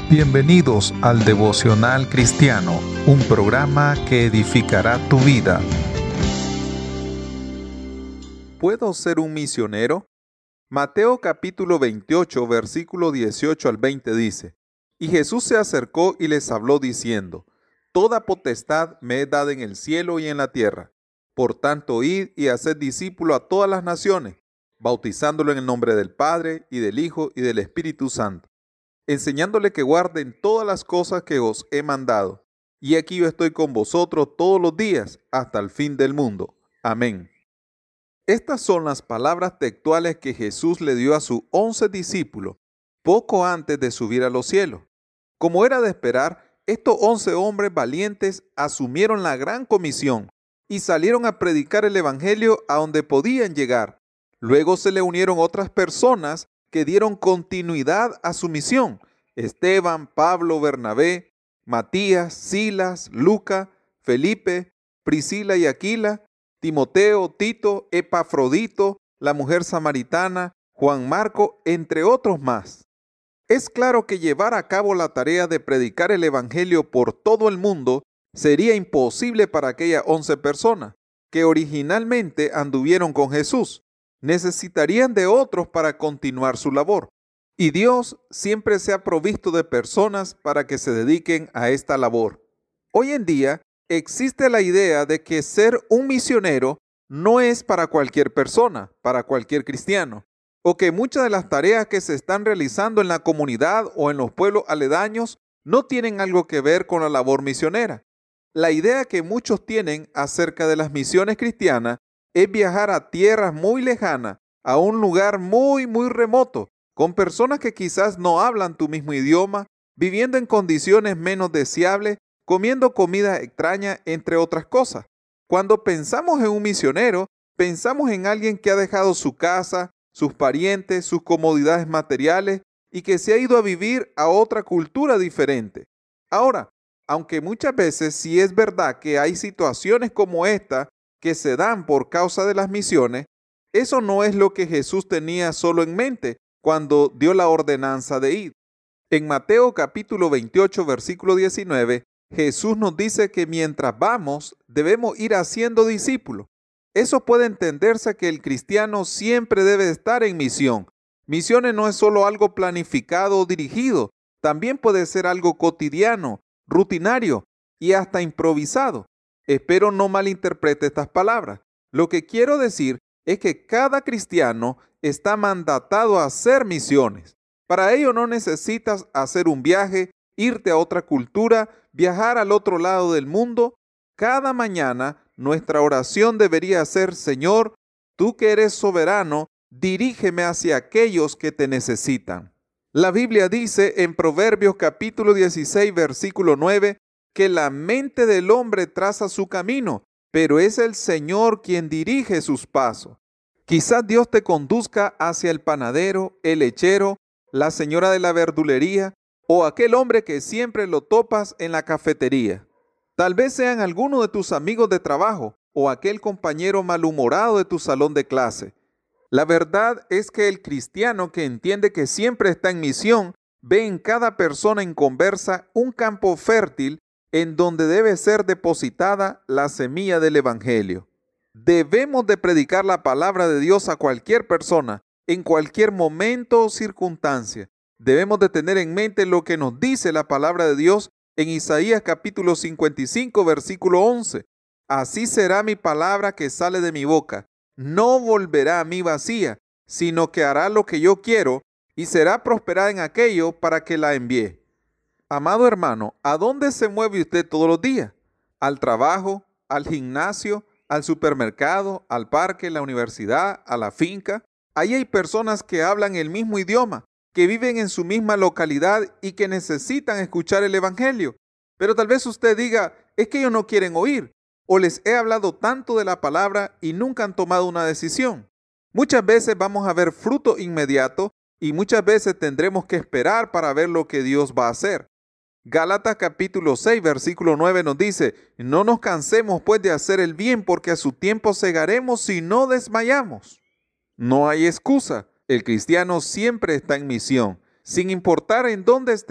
Bienvenidos al Devocional Cristiano, un programa que edificará tu vida. ¿Puedo ser un misionero? Mateo capítulo 28, versículo 18 al 20 dice: Y Jesús se acercó y les habló diciendo: Toda potestad me es dada en el cielo y en la tierra. Por tanto, id y haced discípulos a todas las naciones, bautizándolo en el nombre del Padre, y del Hijo, y del Espíritu Santo, enseñándole que guarden todas las cosas que os he mandado. Y aquí yo estoy con vosotros todos los días, hasta el fin del mundo. Amén. Estas son las palabras textuales que Jesús le dio a sus 11 discípulos poco antes de subir a los cielos. Como era de esperar, estos 11 hombres valientes asumieron la gran comisión y salieron a predicar el evangelio a donde podían llegar. Luego se le unieron otras personas que dieron continuidad a su misión: Esteban, Pablo, Bernabé, Matías, Silas, Lucas, Felipe, Priscila y Aquila, Timoteo, Tito, Epafrodito, la mujer samaritana, Juan Marco, entre otros más. Es claro que llevar a cabo la tarea de predicar el evangelio por todo el mundo sería imposible para aquellas 11 personas que originalmente anduvieron con Jesús. Necesitarían de otros para continuar su labor. Y Dios siempre se ha provisto de personas para que se dediquen a esta labor. Hoy en día existe la idea de que ser un misionero no es para cualquier persona, para cualquier cristiano, o que muchas de las tareas que se están realizando en la comunidad o en los pueblos aledaños no tienen algo que ver con la labor misionera. La idea que muchos tienen acerca de las misiones cristianas es viajar a tierras muy lejanas, a un lugar muy remoto, con personas que quizás no hablan tu mismo idioma, viviendo en condiciones menos deseables, comiendo comida extraña, entre otras cosas. Cuando pensamos en un misionero, pensamos en alguien que ha dejado su casa, sus parientes, sus comodidades materiales y que se ha ido a vivir a otra cultura diferente. Ahora, aunque muchas veces sí es verdad que hay situaciones como esta que se dan por causa de las misiones, eso no es lo que Jesús tenía solo en mente cuando dio la ordenanza de ir. En Mateo capítulo 28, versículo 19, Jesús nos dice que mientras vamos, debemos ir haciendo discípulos. Eso puede entenderse que el cristiano siempre debe estar en misión. Misiones no es solo algo planificado o dirigido, también puede ser algo cotidiano, rutinario y hasta improvisado. Espero no malinterprete estas palabras. Lo que quiero decir es que cada cristiano está mandatado a hacer misiones. Para ello no necesitas hacer un viaje, irte a otra cultura, viajar al otro lado del mundo. Cada mañana nuestra oración debería ser: Señor, tú que eres soberano, dirígeme hacia aquellos que te necesitan. La Biblia dice en Proverbios capítulo 16, versículo 9, que la mente del hombre traza su camino, pero es el Señor quien dirige sus pasos. Quizás Dios te conduzca hacia el panadero, el lechero, la señora de la verdulería o aquel hombre que siempre lo topas en la cafetería. Tal vez sean algunos de tus amigos de trabajo o aquel compañero malhumorado de tu salón de clase. La verdad es que el cristiano que entiende que siempre está en misión ve en cada persona en conversa un campo fértil en donde debe ser depositada la semilla del evangelio. Debemos de predicar la palabra de Dios a cualquier persona, en cualquier momento o circunstancia. Debemos de tener en mente lo que nos dice la palabra de Dios en Isaías capítulo 55, versículo 11. Así será mi palabra que sale de mi boca. No volverá a mí vacía, sino que hará lo que yo quiero y será prosperada en aquello para que la envíe. Amado hermano, ¿a dónde se mueve usted todos los días? ¿Al trabajo, al gimnasio, al supermercado, al parque, la universidad, a la finca? Ahí hay personas que hablan el mismo idioma, que viven en su misma localidad y que necesitan escuchar el evangelio. Pero tal vez usted diga: es que ellos no quieren oír, o les he hablado tanto de la palabra y nunca han tomado una decisión. Muchas veces vamos a ver fruto inmediato y muchas veces tendremos que esperar para ver lo que Dios va a hacer. Gálatas capítulo 6, versículo 9 nos dice: no nos cansemos pues de hacer el bien, porque a su tiempo segaremos si no desmayamos. No hay excusa. El cristiano siempre está en misión. Sin importar en dónde esté,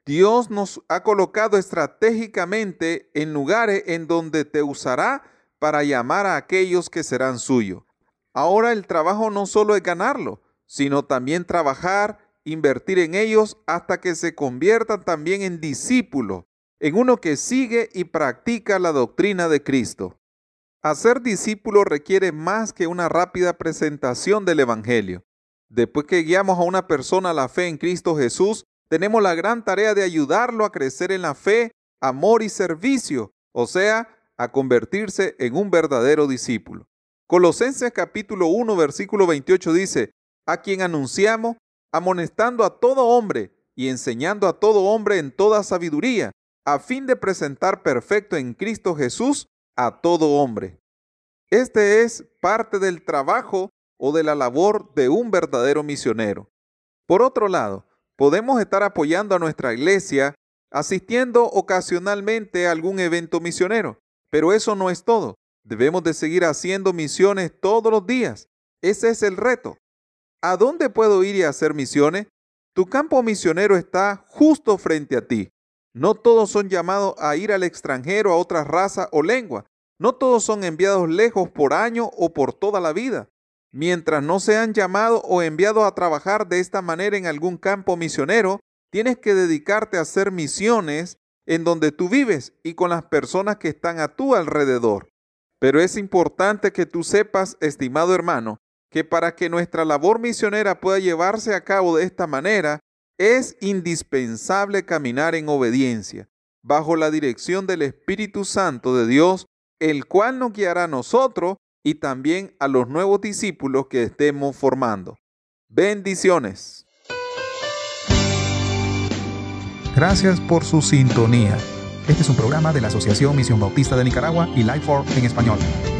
Dios nos ha colocado estratégicamente en lugares en donde te usará para llamar a aquellos que serán suyos. Ahora el trabajo no solo es ganarlo, sino también trabajar, invertir en ellos hasta que se conviertan también en discípulos, en uno que sigue y practica la doctrina de Cristo. Hacer discípulo requiere más que una rápida presentación del Evangelio. Después que guiamos a una persona a la fe en Cristo Jesús, tenemos la gran tarea de ayudarlo a crecer en la fe, amor y servicio, o sea, a convertirse en un verdadero discípulo. Colosenses capítulo 1, versículo 28 dice, a quien anunciamos, amonestando a todo hombre y enseñando a todo hombre en toda sabiduría, a fin de presentar perfecto en Cristo Jesús a todo hombre. Este es parte del trabajo o de la labor de un verdadero misionero. Por otro lado, podemos estar apoyando a nuestra iglesia, asistiendo ocasionalmente a algún evento misionero, pero eso no es todo. Debemos de seguir haciendo misiones todos los días. Ese es el reto. ¿A dónde puedo ir y hacer misiones? Tu campo misionero está justo frente a ti. No todos son llamados a ir al extranjero, a otra raza o lengua. No todos son enviados lejos por año o por toda la vida. Mientras no sean llamados o enviados a trabajar de esta manera en algún campo misionero, tienes que dedicarte a hacer misiones en donde tú vives y con las personas que están a tu alrededor. Pero es importante que tú sepas, estimado hermano, que para que nuestra labor misionera pueda llevarse a cabo de esta manera, es indispensable caminar en obediencia, bajo la dirección del Espíritu Santo de Dios, el cual nos guiará a nosotros y también a los nuevos discípulos que estemos formando. Bendiciones. Gracias por su sintonía. Este es un programa de la Asociación Misión Bautista de Nicaragua y Life for en español.